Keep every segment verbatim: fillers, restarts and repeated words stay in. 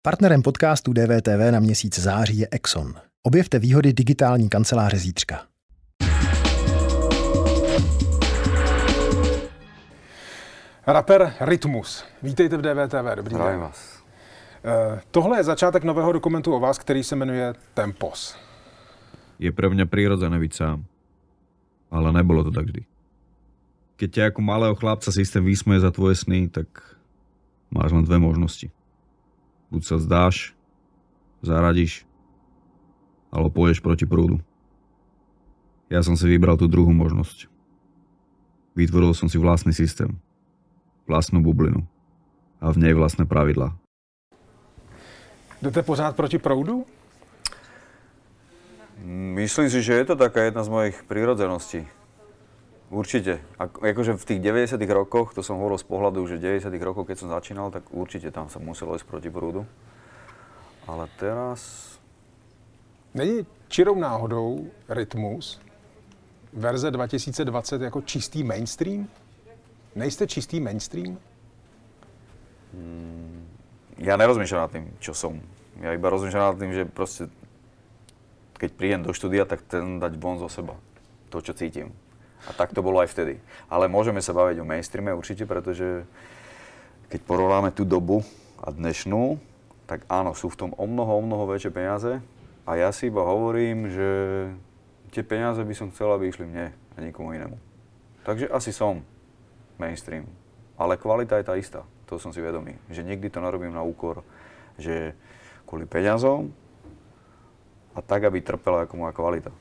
Partnerem podcastu D V T V na měsíc září je Exxon. Objevte výhody digitální kanceláře zítřka. Rapper Rytmus. Vítejte v D V T V. Dobrý den. vás. Uh, tohle je začátek nového dokumentu o vás, který se jmenuje Tempos. Je pre mňa prirodzené byť sám. Ale nebolo to tak vždy. Keď ťa ako malého chlapca systém vysmeje za tvoje sny, tak máš len dve možnosti. Buď sa zdáš, zaradíš, alebo pôjdeš proti prúdu. Ja som si vybral tú druhú možnosť. Vytvoril som si vlastný systém, vlastnú bublinu a v nej vlastné pravidlá. Jdete pořád proti proudu? Myslím si, že je to taká jedna z mojich prírodzeností. Určite. Ako, akože v tých deväťdesiatych rokoch, to som hovoril z pohľadu, že v deväťdesiatych rokoch, keď som začínal, tak určite tam sa muselo ísť proti prúdu. Ale teraz... Není čirou náhodou Rytmus verze dva tisíce dvacet jako čistý mainstream? Nejste čistý mainstream? Hmm, ja nerozmýšľam nad tým, čo som. Ja iba rozmýšľam nad tým, že proste keď prídem do štúdia, tak ten dať von zo seba. To, čo cítim. A tak to bolo aj vtedy. Ale môžeme sa baviť o mainstreame určite, pretože keď porovnáme tú dobu a dnešnú, tak áno, sú v tom o mnoho, o mnoho väčšie peniaze. A ja si iba hovorím, že tie peniaze by som chcel, aby išli mne a nikomu inému. Takže asi som mainstream. Ale kvalita je tá istá. To som si vedomý. Že nikdy to nerobím na úkor, že kvôli peniazom a tak, aby trpela jako moja kvalita.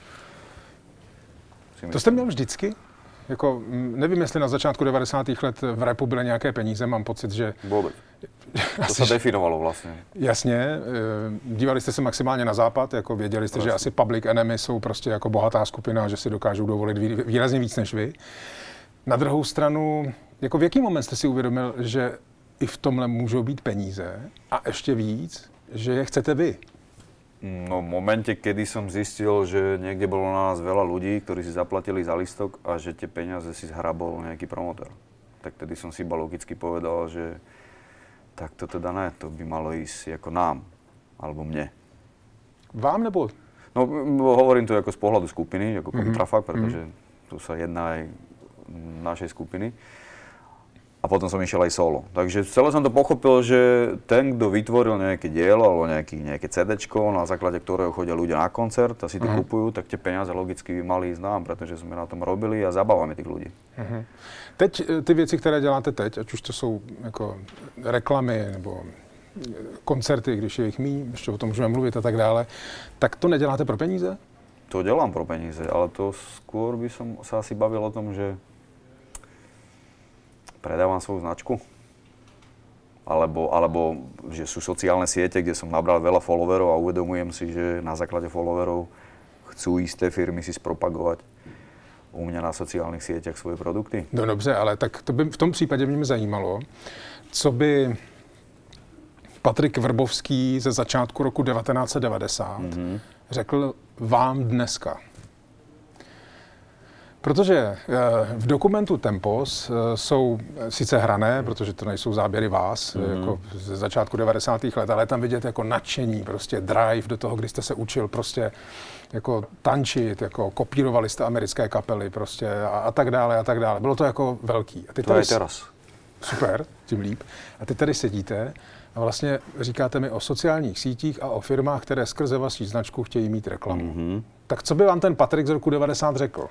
To jste měl vždycky? Jako, nevím, jestli na začátku devadesátých let v rapu byly nějaké peníze, mám pocit, že... Vůbec. To se definovalo vlastně. Jasně, dívali jste se maximálně na západ, jako věděli jste, vlastně. Že asi Public Enemy jsou prostě jako bohatá skupina, že si dokážou dovolit výrazně víc než vy. Na druhou stranu, jako v jaký moment jste si uvědomil, že i v tomhle můžou být peníze a ještě víc, že je chcete vy? No v momente, kedy som zistil, že niekde bolo na nás veľa ľudí, ktorí si zaplatili za listok a že tie peniaze si zhrabol nejaký promotor, tak tedy som si iba logicky povedal, že tak to teda ne, to by malo ísť ako nám, alebo mne. Vám nebo? No hovorím to ako z pohľadu skupiny, ako kontrafakt, mm-hmm. pretože tu sa jedná aj našej skupiny. A potom som išiel aj solo. Takže celé som to pochopil, že ten, kto vytvoril nejaké dielo alebo nejaký, nejaké CDčko, na základe ktorého chodia ľudia na koncert a si to uh-huh. kupujú, tak tie peniaze logicky by mali ísť nám, pretože sme na tom robili a zabávame tých ľudí. Uh-huh. Teď ty věci, které děláte teď, ať už to jsou jako reklamy nebo koncerty, když je jich míň, ještě o tom můžeme mluvit a tak dále, tak to neděláte pro peníze? To dělám pro peníze, ale to skôr by som sa asi bavil o tom, že predávam svoju značku, alebo, alebo že sú sociálne siete, kde som nabral veľa followerov a uvedomujem si, že na základe followerov chcú isté firmy si spropagovať u mňa na sociálnych sieťach svoje produkty. No dobře, ale tak to by v tom případě mě zajímalo, co by Patrik Vrbovský ze začátku roku devatenáct set devadesát mm-hmm. řekl vám dneska. Protože v dokumentu Tempos jsou sice hrané, protože to nejsou záběry vás, mm-hmm. jako ze začátku devadesátých let, ale tam vidět jako nadšení, prostě drive do toho, kdy jste se učil prostě jako tančit, jako kopírovali jste americké kapely prostě a, a tak dále a tak dále. Bylo to jako velký. A ty to tady, je teraz. Super, tím líp. A teď tady sedíte a vlastně říkáte mi o sociálních sítích a o firmách, které skrze vaši značku chtějí mít reklamu. Mm-hmm. Tak co by vám ten Patrik z roku devadesát řekl?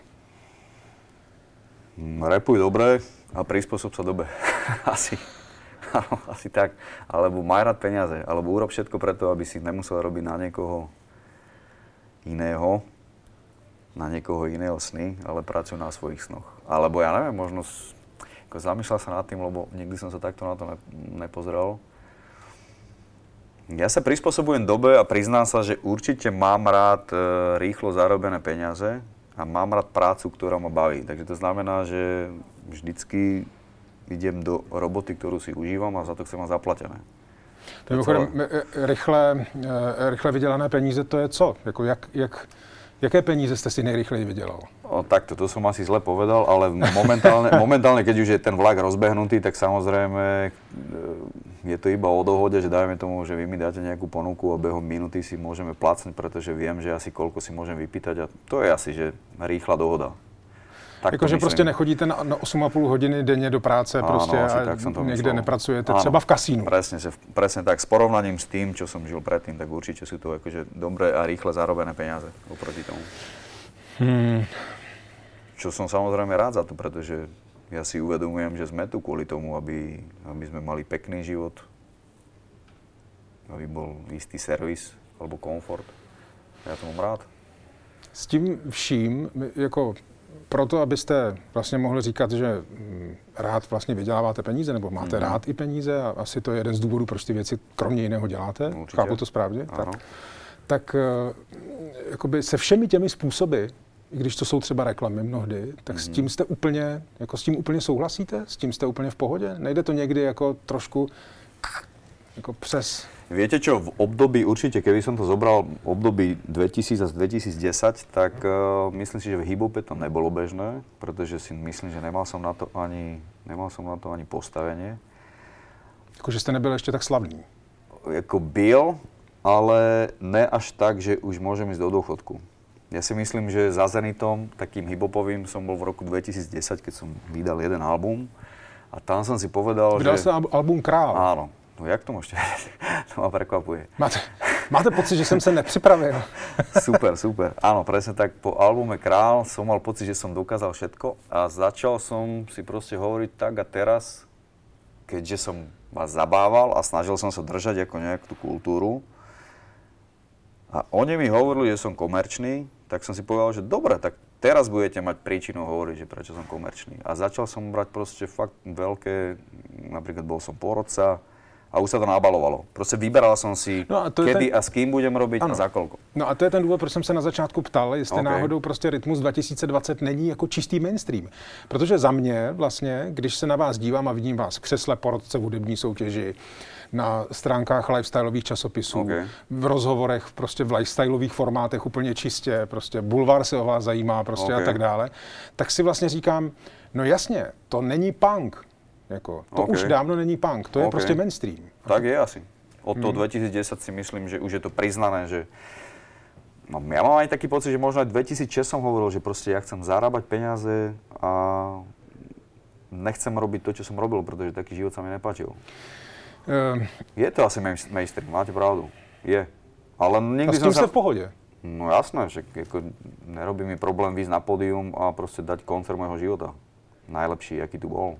Rapuj dobre a prispôsob sa dobe. asi, asi tak. Alebo maj rád peniaze. Alebo urob všetko preto, aby si nemusel robiť na niekoho iného, na niekoho iného sny, ale pracuj na svojich snoch. Alebo ja neviem, možno ako zamýšľal sa nad tým, lebo nikdy som sa takto na to ne, nepozeral. Ja sa prispôsobujem dobe a priznám sa, že určite mám rád e, rýchlo zarobené peniaze, a mám rád prácu, ktorá ma baví. Takže to znamená, že vždycky idem do roboty, ktorú si užívam a za to chcem mať zaplatené. Mimochodem, rychle, rychle vydělané peníze, to je co? Jako jak, jak, jaké peníze jste si nejrychleji vydělal? O, takto, to som asi zle povedal, ale momentálne, momentálne, keď už je ten vlak rozbehnutý, tak samozrejme je to iba o dohode, že dajme tomu, že vy mi dáte nejakú ponuku a behom minúty si môžeme placnúť, pretože viem, že asi koľko si môžem vypýtať a to je asi, že rýchla dohoda. Jakože prostě nechodíte na, na osm a půl hodiny denně do práce áno, prostě a někde myslel. Nepracujete, áno, třeba v kasínu. Presne, presne tak, s porovnaním s tým, čo som žil predtým, tak určite sú to akože dobré a rýchle zarobené peniaze oproti tomu. Hmm. Čo som samozrejme rád za to, pretože ja si uvedomujem, že sme tu kvôli tomu, aby, aby sme mali pekný život, aby bol istý servis alebo komfort. Ja to mám rád. S tím vším, jako proto, abyste vlastně mohli říkat, že rád vlastně vyděláváte peníze, nebo máte mm. rád i peníze, a asi to je jeden z důvodů, proč ty věci kromě jiného děláte, určitě. Chápu to správně, tak, tak jakoby se všemi těmi způsoby, i když to jsou třeba reklamy mnohdy, tak mm. s tím jste úplně, jako s tím úplně souhlasíte? S tím jste úplně v pohodě? Nejde to někdy jako trošku jako přes... Viete čo, v období, určite, keby som to zobral v období dvetisíc až dvetisícdesať, tak uh, myslím si, že v hip-hope to nebolo bežné, pretože si myslím, že nemal som na to ani, nemal som na to ani postavenie. Jakože ste nebyl ešte tak slavný? Jako byl, ale ne až tak, že už môžem ísť do dôchodku. Ja si myslím, že za Zenitom, takým hip-hopovým, som bol v roku dvetisícdesať, keď som vydal jeden album a tam som si povedal, vydal že... Vydal sa album Král? Áno. No jak to môžete vedieť? To ma prekvapuje. Máte, máte pocit, že som sa nepřipravil? Super, super. Áno, presne tak. Po albume Král som mal pocit, že som dokázal všetko a začal som si proste hovoriť tak a teraz, keďže som vás zabával a snažil som sa držať ako nejakú tú kultúru a oni mi hovorili, že som komerčný, tak som si povedal, že dobre, tak teraz budete mať príčinu hovoriť, že prečo som komerčný. A začal som brať proste fakt veľké, napríklad bol som porodca, a už sa to nabalovalo. Proste vyberal som si, no kedy ten... a s kým budem robiť ano. A za koľko. No a to je ten důvod, proč jsem se na začátku ptal, jestli okay. náhodou prostě Rytmus dva tisíce dvacet není jako čistý mainstream. Protože za mě vlastně, když se na vás dívám a vidím vás v křesle porodce v hudební soutěži, na stránkách lifestyleových časopisů, okay. v rozhovorech prostě v lifestyleových formátech úplně čistě, prostě bulvár se o vás zajímá prostě okay. a tak dále, tak si vlastně říkám, no jasně, to není punk. Jako, to okay. už dávno není punk, to je okay. prostě mainstream. Tak je asi. Od toho hmm. dvetisícdesať si myslím, že už je to priznané, že... No, ja mám aj taký pocit, že možno aj dvetisícšesť som hovoril, že proste ja chcem zarábať peniaze a nechcem robiť to, čo som robil, pretože taký život sa mi nepáčil. Um, je to asi mainstream, máte pravdu. Je. Ale nikdy a s tým som sa... v pohode? No jasné, že ako, nerobí mi problém výjsť na pódium a proste dať koncert môjho života. Najlepší, aký tu bol.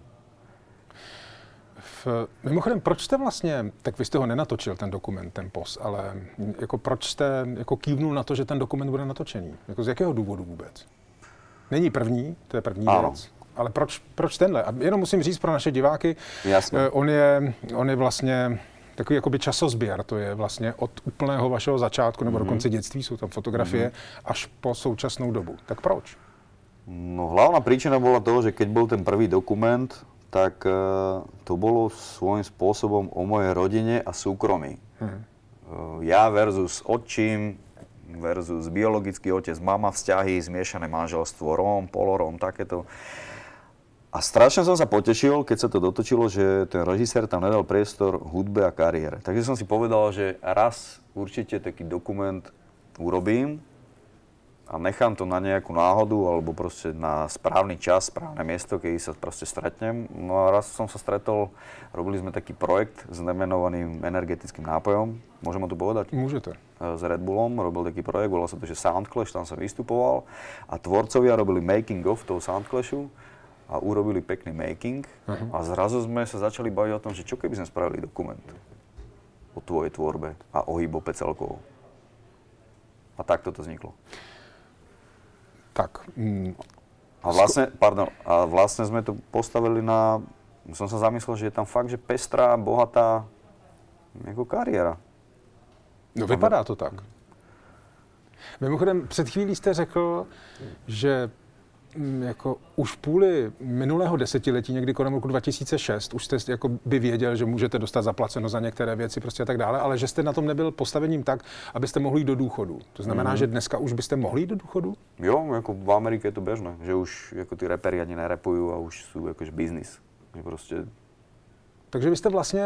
V, mimochodem, proč jste vlastně, tak vy jste ho nenatočil, ten dokument Tempos, ale jako proč jste jako kývnul na to, že ten dokument bude natočený? Jako z jakého důvodu vůbec? Není první, to je první ano. věc, ale proč, proč tenhle? A jenom musím říct pro naše diváky, Jasně. on je, on je vlastně takový jakoby časozběr, to je vlastně od úplného vašeho začátku, nebo mm-hmm. dokonce dětství, jsou tam fotografie, mm-hmm. až po současnou dobu. Tak proč? No hlavná príčina bola toho, že keď bol ten prvý dokument, tak uh, to bolo svojím spôsobom o mojej rodine a súkromí. Hmm. Uh, ja versus otčím, versus biologický otec, mama, vzťahy, zmiešané manželstvo, Róm, poloróm, takéto. A strašne som sa potešil, keď sa to dotočilo, že ten režisér tam nedal priestor hudbe a kariére. Takže som si povedal, že raz určite taký dokument urobím a nechám to na nejakú náhodu alebo proste na správny čas, správne miesto, keď sa proste stretnem. No a raz som sa stretol, robili sme taký projekt s nemenovaným energetickým nápojom. Môžem ho tu povedať? Môžete. S Red Bullom robil taký projekt, volal sa to, že Soundclash, tam som vystupoval a tvorcovia robili making of toho Soundclashu a urobili pekný making uh-huh. a zrazu sme sa začali baviť o tom, že čo keby sme spravili dokument o tvojej tvorbe a o hip-hope celkovo. A takto to vzniklo. Tak. Mm, a vlastne, pardon, a vlastne sme to postavili na, som sa zamyslel, že je tam fakt, že pestrá, bohatá jako kariéra. No vypadá to tak. Mimochodem, před chvílí jste řekl, že jako už v půli minulého desetiletí, někdy kolem roku dva tisíce šest, už jste jako by věděl, že můžete dostat zaplaceno za některé věci prostě a tak dále, ale že jste na tom nebyl postavením tak, abyste mohli jít do důchodu. To znamená, mm-hmm. že dneska už byste mohli jít do důchodu? Jo, jako v Amerike je to bežné, že už jako ty reperi ani nerepujú a už sú akože biznis. Že proste... Takže vy jste vlastně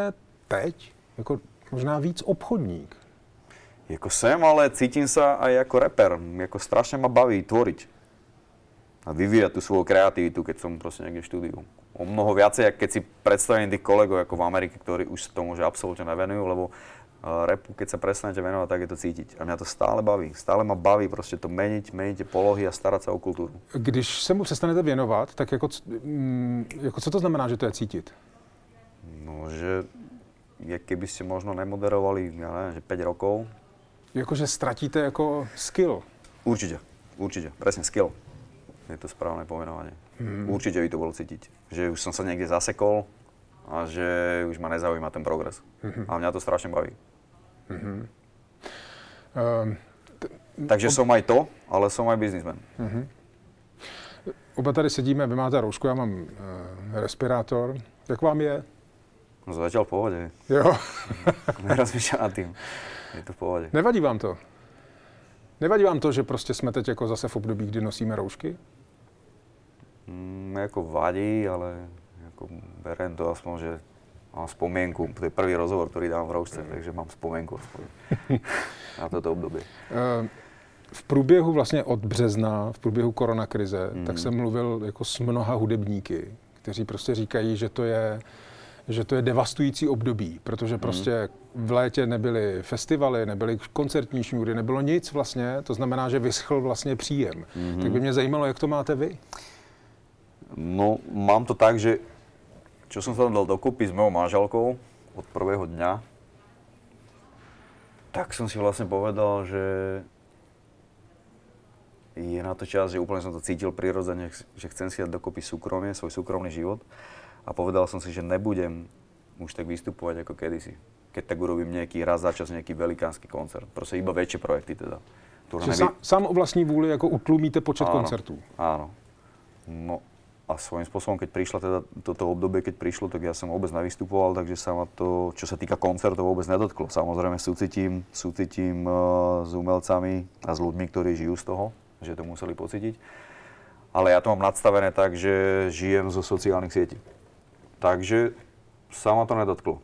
teď jako možná víc obchodník. Jako sem, ale cítim sa aj ako rapper. Jako strašne ma baví tvoriť. A vyvíjať tú svoju kreativitu, keď som proste niekde v štúdiu. O mnoho viacej, keď si predstavím tých kolegov ako v Amerike, ktorí už tomu že absolútne nevenujú, lebo uh, rapu, keď sa prestanete venovať, tak je to cítiť. A mňa to stále baví. Stále ma baví proste to meniť, meniť tie polohy a starať sa o kultúru. Když se mu přestanete věnovat, tak jako, mm, jako co to znamená, že to je cítit? No, že je, keby ste možno nemoderovali, ja neviem, že päť rokov. Jakože ztratíte jako skill. Určite, určite, presne skill. Je to správne pomenovanie. Hmm. Určite by to bolo cítiť, že už som sa niekde zasekol a že už ma nezaujíma ten progres. Hmm. A mňa to strašne baví. Hmm. Um, t- Takže ob... som aj to, ale som aj biznismen. Hmm. Oba tady sedíme, vy máte roušku, já mám uh, respirátor. Jak vám je? No zatiaľ v pohode. Jo. Nerozmýšľam nad tým. Je to v pohode. Nevadí vám to? Nevadí vám to, že prostě jsme teď jako zase v období, kdy nosíme roušky? Mm, jako vadí, ale jako berem to aspoň, že mám spomienku. To je prvý rozhovor, ktorý dám v roušce, takže mám spomienku aspoň na toto období. V průběhu vlastně od března, v průběhu koronakrize, mm. tak jsem mluvil jako s mnoha hudebníky, kteří prostě říkají, že to je že to je devastující období, protože prostě v létě nebyly festivaly, nebyly koncertní šňůry, nebylo nic vlastně, to znamená, že vyschl vlastně příjem. Mm-hmm. Tak by mě zajímalo, jak to máte vy? No, mám to tak, že čo som sa dal dokupy s mojou manželkou od prvého dňa, tak som si vlastne povedal, že je na to čas, že úplne som to cítil prirodzene, že chcem si dať dokopy súkromie, svoj súkromný život. A povedal som si, že nebudem už tak vystupovať ako kedysi. Keď tak urobím nejaký raz za čas nejaký velikánsky koncert. Proste iba väčšie projekty teda. Čiže nevy... sám o vlastní vůli jako utlumíte počet áno, koncertů. Áno. No a svojím spôsobom, keď prišla teda toto obdobie, keď prišlo, tak ja som vôbec nevystupoval, takže sa ma to, čo sa týka koncertov, vôbec nedotklo. Samozrejme súcitím, súcitím uh, s umelcami a s ľuďmi, ktorí žijú z toho, že to museli pocítiť. Ale ja to mám nadstavené tak, že žijem zo sociálnych sietí. Takže sa ma to nedotklo.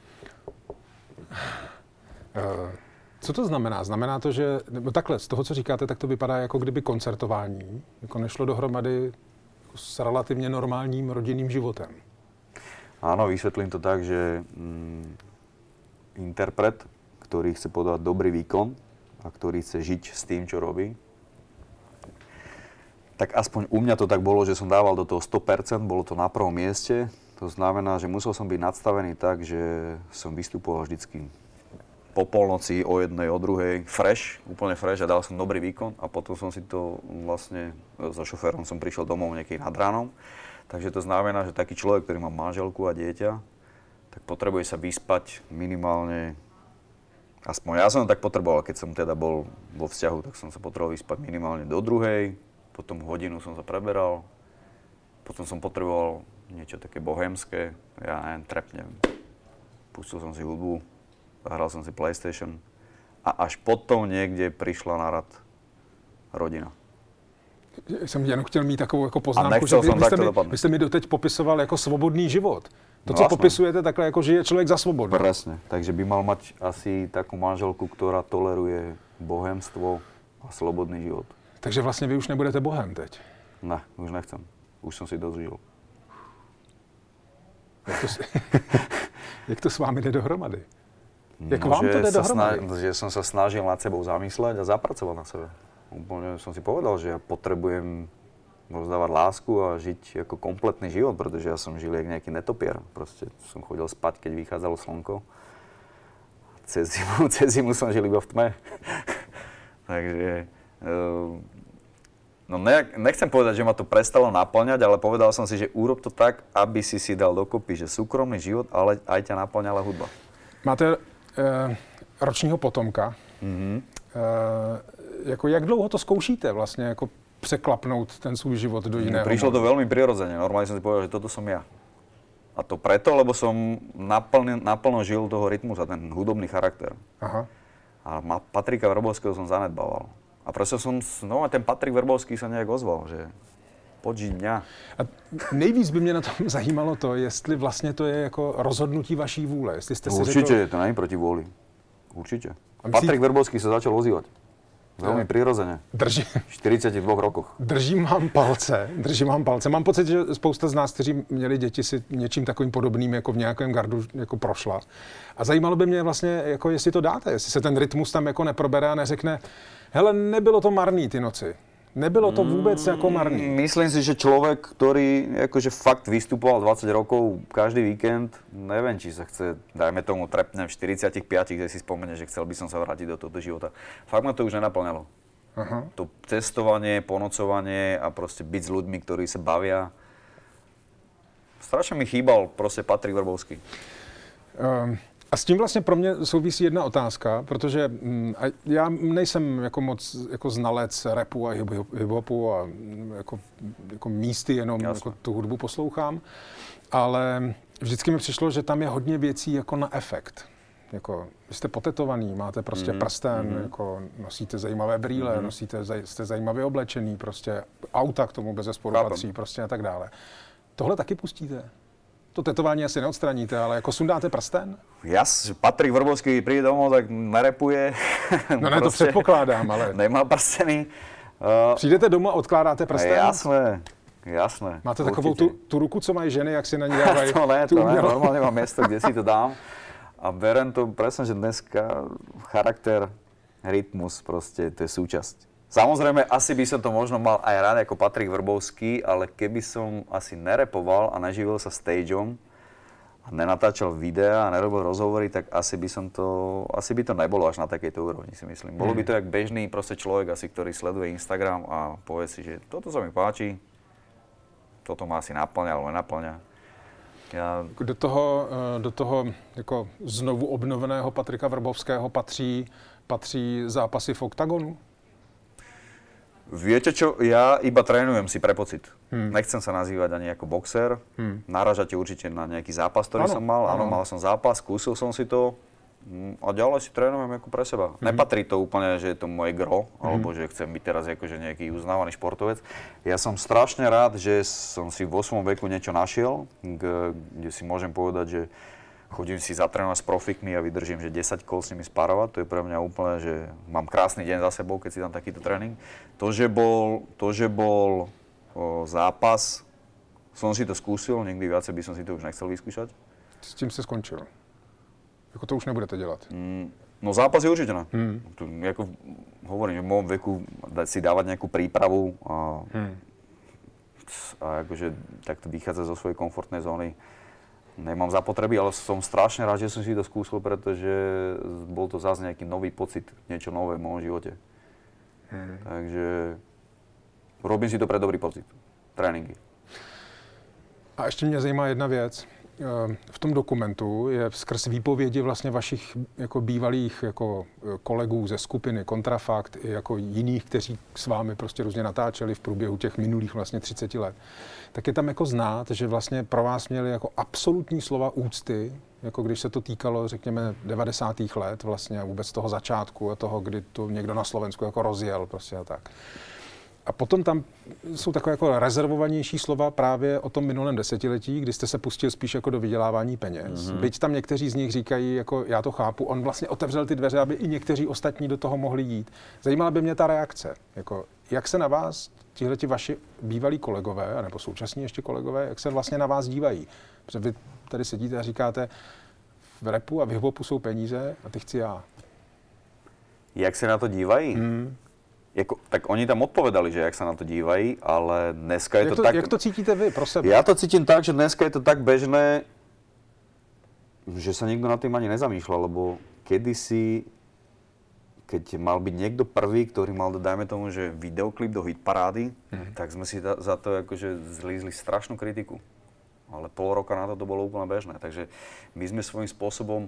Co to znamená? Znamená to, že, nebo takhle, z toho, co říkáte, tak to vypadá, jako kdyby koncertování jako nešlo dohromady s relativně normálním rodinným životem. Áno, vysvetlím to tak, že mm, interpret, ktorý chce podať dobrý výkon a ktorý chce žiť s tým, čo robí, tak aspoň u mňa to tak bolo, že som dával do toho sto percent, bolo to na prvom mieste. To znamená, že musel som byť nadstavený tak, že som vystupoval vždycky po polnoci, o jednej, o druhej, fresh, úplne fresh a dal som dobrý výkon a potom som si to vlastne, so šoférom som prišiel domov niekedy nad ránom. Takže to znamená, že taký človek, ktorý má manželku a dieťa, tak potrebuje sa vyspať minimálne, aspoň ja som tak potreboval, keď som teda bol vo vzťahu, tak som sa potreboval vyspať minimálne do druhej, potom hodinu som sa preberal, potom som potreboval niečo také bohémske, ja neviem, trepnem. Pustil som si hudbu, zahral som si PlayStation a až potom niekde prišla na rad rodina. Jsem jenom chtěl mít takovou jako poznámku, že vy, vy, jste mi, vy jste mi doteď popisoval jako svobodný život. To, co no, popisujete, takhle jako žije člověk za svobodu. Presne, takže by mal mať asi takú manželku, ktorá toleruje bohémstvo a slobodný život. Takže vlastně vy už nebudete bohem teď? Ne, už nechcem. Už som si dožil. Jak to, jak to s vámi jde dohromady? Jak no, vám to jde dohromady? Sna- že som sa snažil nad sebou zamysleť a zapracovať na sebe. Úplne som si povedal, že ja potrebujem rozdávať lásku a žiť ako kompletný život, pretože ja som žil jak nejaký netopier. Proste som chodil spať, keď vychádzalo slnko. Cez zimu, cez zimu som žil iba v tme. Takže... Uh, no ne, nechcem povedať, že ma to prestalo naplňať, ale povedal som si, že urob to tak, aby si si dal dokopy, že súkromný život, ale aj ťa naplňala hudba. Máte uh, ročního potomka. Mm-hmm. Uh, jako jak dlouho to zkoušíte vlastně jako překlapnout ten svůj život do jiného? Prišlo to veľmi prirodzene. Normálne som si povedal, že toto som ja. A to preto, lebo som naplno, naplno žil toho rytmus a ten hudobný charakter. Aha. A Patrika Vrbovského som zanedbával. A proste som, no a ten Patrik Vrbovský sa nejak ozval, že Podžiť mňa. A nejvíc by mě na tom zajímalo to, jestli vlastně to je jako rozhodnutí vaší vůle. Jestli jste si Určite, řekl... to není proti vôli. Určite. myslí... Patrik Verbovský sa začal ozývať. Veľmi prirodzene. Drží... V štyridsiatich dvoch rokoch. Držím vám palce, držím vám palce. Mám pocit, že spousta z nás, kteří měli děti, si něčím takovým podobným jako v nějakém gardu jako prošla. A zajímalo by mě vlastně, jako jestli to dáte, jestli se ten rytmus tam jako neprobere a neřekne, hele, nebylo to marný ty noci. Nebylo to vůbec jako marný. Myslím si, že človek, ktorý akože fakt vystupoval dvadsať rokov každý víkend, neviem, či sa chce, dajme tomu, trepnem v štyridsiatich piatich, kde si spomene, že chcel by som sa vrátiť do tohto života. Fakt ma to už nenaplňalo. Aha. To cestovanie, ponocovanie a proste byť s ľuďmi, ktorí sa bavia. Strašne mi chýbal proste Patrik Verbovský. Um. A s tím vlastně pro mě souvisí jedna otázka, protože mm, já nejsem jako moc jako znalec rapu a hip-hopu a jako, jako místy jenom jako tu hudbu poslouchám, ale vždycky mi přišlo, že tam je hodně věcí jako na efekt. Jako, vy jste potetovaný, máte prostě mm-hmm. prsten, mm-hmm. jako nosíte zajímavé brýle, mm-hmm. nosíte, jste zajímavě oblečený, prostě auta k tomu bezesporu patří prostě a tak dále. Tohle taky pustíte? To tetování asi neodstraníte, ale jako sundáte prsten? Jas, Patrik Verbovský príde domov, tak nerepuje. No ne, to předpokládám, ale... Nemá prsteny. Uh, Přijdete domů a odkládáte prsten? Jasné, jasné. Máte takovou tu, tu ruku, co mají ženy, jak si na ní dávají? To ne, to ne, normálne mám miesto, kde si to dám. A berem to presne, že dneska charakter, rytmus, proste, to je súčasť. Samozrejme, asi by som to možno mal aj rád ako Patrik Verbovský, ale keby som asi nerepoval a neživil sa stageom a nenatáčal videa a nerobil rozhovory, tak asi by som to, asi by to nebolo až na takejto úrovni, si myslím. Bolo by to jak bežný proste človek asi, ktorý sleduje Instagram a povie si, že toto sa mi páči, toto ma asi naplňa alebo nenaplňa. Ja... Do toho, do toho jako znovu obnoveného Patrika Verbovského patří, patří zápasy v oktagonu? Viete čo, ja iba trénujem si pre pocit. Hmm. Nechcem sa nazývať ani ako boxer. Hmm. Náražate určite na nejaký zápas, ktorý ano, som mal. Áno, mal som zápas, skúsil som si to a ďalej si trénujem ako pre seba. Hmm. Nepatrí to úplne, že je to moje gro, hmm. alebo že chcem byť teraz akože nejaký uznávaný športovec. Ja som strašne rád, že som si vo svojom veku niečo našiel, kde si môžem povedať, že chodím si zatrénovať s profikmi a vydržím, že desať kol s nimi sparovať. To je pre mňa úplne, že mám krásny deň za sebou, keď si dám takýto tréning. To, že bol, to, že bol o, zápas, som si to skúsil, nikdy viacej by som si to už nechcel vyskúšať. S tím se skončil? Jako to už nebudete dělat? Mm, no zápas je určite ne. Hmm. Tu, jako, hovorím, že v mojom veku si dávať nejakú prípravu a, hmm. a akože takto vychádzať zo svojej komfortnej zóny. Nemám zapotreby, ale som strašne rád, že som si to skúsil, pretože bol to zase nejaký nový pocit, niečo nové v mojom živote. Hmm. Takže robím si to pre dobrý pocit. Tréninky. A ještě mě zajímá jedna věc. V tom dokumentu je skrz výpovědi vlastně vašich jako bývalých jako kolegů ze skupiny Kontrafakt i jako jiných, kteří s vámi prostě různě natáčeli v průběhu těch minulých vlastně třiceti let. Tak je tam jako znát, že vlastně pro vás měli jako absolutní slova úcty, jako když se to týkalo, řekněme, devadesátých let vlastně a vůbec toho začátku a toho, kdy to někdo na Slovensku jako rozjel prostě a tak. A potom tam jsou takové jako rezervovanější slova právě o tom minulém desetiletí, kdy jste se pustil spíš jako do vydělávání peněz. Mm-hmm. Byť tam někteří z nich říkají, jako já to chápu, on vlastně otevřel ty dveře, aby i někteří ostatní do toho mohli jít. Zajímala by mě ta reakce. Jako, jak se na vás tihleti vaši bývalí kolegové, nebo současní ještě kolegové, jak se vlastně na vás dívají? Protože vy tady sedíte a říkáte, v rapu a v hip-hopu jsou peníze a ty chci já. Jak se na to dívají? Mm. Jako, tak oni tam odpovedali, že jak sa na to dívají, ale dneska je jak to, to tak... Jak to cítíte vy pro sebe? Ja to cítim tak, že dneska je to tak bežné, že sa nikto nad tým ani nezamýšľa, lebo kedysi, keď mal byť niekto prvý, ktorý mal, dajme tomu, že videoklip do hitparády, hmm. tak sme si da, za to akože zlízli strašnú kritiku. Ale pol roka na to to bolo úplne bežné. Takže my sme svojím spôsobom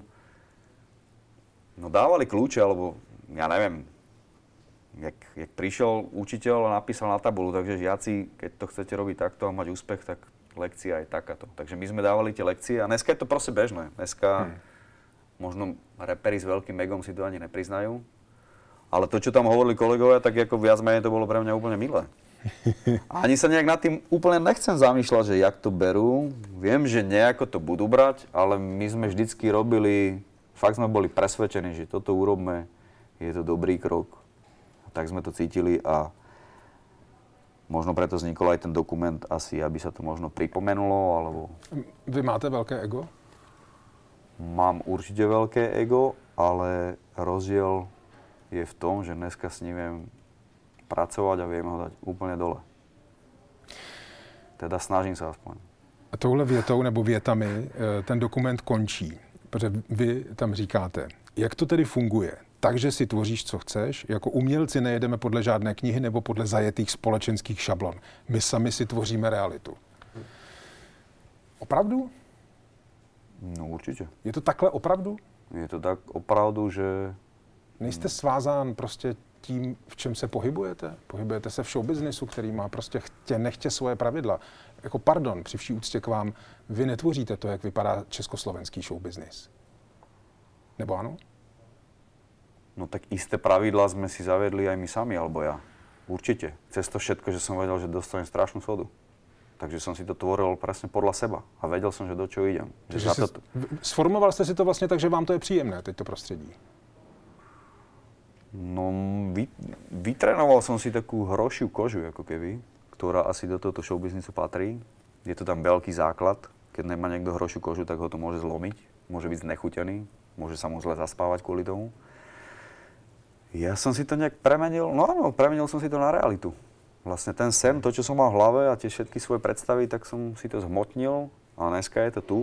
no dávali kľúče, alebo ja neviem, Jak, jak prišiel učiteľ a napísal na tabulu, takže žiaci, keď to chcete robiť takto a mať úspech, tak lekcia je takáto. Takže my sme dávali tie lekcie a dneska je to proste bežné. Dneska hmm. možno reperi s veľkým megom si to ani nepriznajú, ale to, čo tam hovorili kolegovia, tak ako viac menej to bolo pre mňa úplne milé. A ani sa nejak nad tým úplne nechcem zamýšľať, že jak to berú. Viem, že nejako to budú brať, ale my sme vždycky robili, fakt sme boli presvedčení, že toto urobme, je to dobrý krok. Tak sme to cítili a možno preto vznikol aj ten dokument asi, aby sa to možno pripomenulo, alebo... Vy máte veľké ego? Mám určite veľké ego, ale rozdiel je v tom, že dneska s ním viem pracovať a viem ho dať úplne dole. Teda snažím sa aspoň. A touhle větou nebo větami ten dokument končí, protože vy tam říkáte, jak to tedy funguje? Takže si tvoříš, co chceš. Jako umělci nejedeme podle žádné knihy nebo podle zajetých společenských šablon. My sami si tvoříme realitu. Opravdu? No určite. Je to takhle opravdu? Je to tak opravdu, že... Nejste svázán prostě tím, v čem se pohybujete? Pohybujete se v showbiznisu, který má prostě chtě, nechtě svoje pravidla. Jako pardon, při vší úctě k vám, vy netvoříte to, jak vypadá československý showbiznis. Nebo ano? No tak isté pravidlá sme si zaviedli aj my sami, alebo ja. Určite. Cez to všetko, že som vedel, že dostanem strašnú sodu. Takže som si to tvoril presne podľa seba. A vedel som, že do čoho idem. Že Takže za si, to... Sformoval jste si to vlastně tak, že vám to je příjemné, teď to prostředí? No, vy, vytrénoval som si takú hrošiu kožu, ako keby, ktorá asi do tohto showbiznisu patrí. Je to tam veľký základ. Keď nemá niekto hrošiu kožu, tak ho to môže zlomiť. Môže byť znechutený. Môže sa mu zle zaspávať kvôli tomu. Ja som si to nejak premenil, no áno, premenil som si to na realitu. Vlastne ten sen, to, čo som mal v hlave a tie všetky svoje predstavy, tak som si to zhmotnil a dneska je to tu.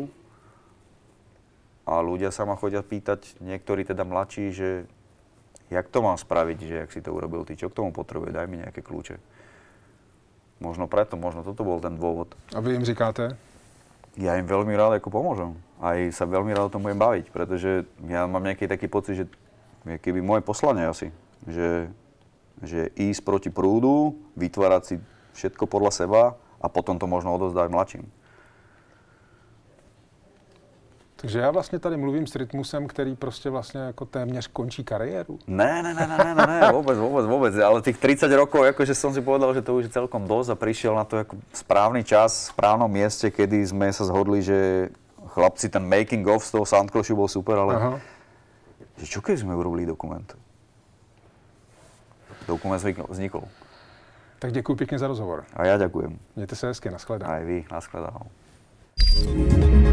A ľudia sa ma chodia pýtať, niektorí teda mladší, že jak to mám spraviť, že jak si to urobil ty, čo k tomu potrebuje, daj mi nejaké kľúče. Možno preto, možno toto bol ten dôvod. A vy im říkáte? Ja im veľmi rád ako pomôžem. Aj sa veľmi rád o tom budem baviť, pretože ja mám nejaký taký pocit, že je keby moje poslanie asi, že, že ísť proti prúdu, vytvárať si všetko podľa seba a potom to možno odovzdať mladším. Takže já vlastně tady mluvím s Rytmusem, který prostě vlastně jako téměř končí kariéru. Ne, ne, ne, ne, ne, ne, vôbec, vôbec, vôbec. Ale tých tridsať rokov, akože som si povedal, že to už je celkom dosť a prišiel na to ako správny čas, v správnom mieste, kedy sme sa zhodli, že chlapci, ten making of z toho Soundclashu bol super, ale Aha. že čo keď sme urobili dokument? Dokument vznikol. Tak děkuji pěkně za rozhovor. A ja ďakujem. Mějte se hezky, nashledanou. Aj vy, nashledanou.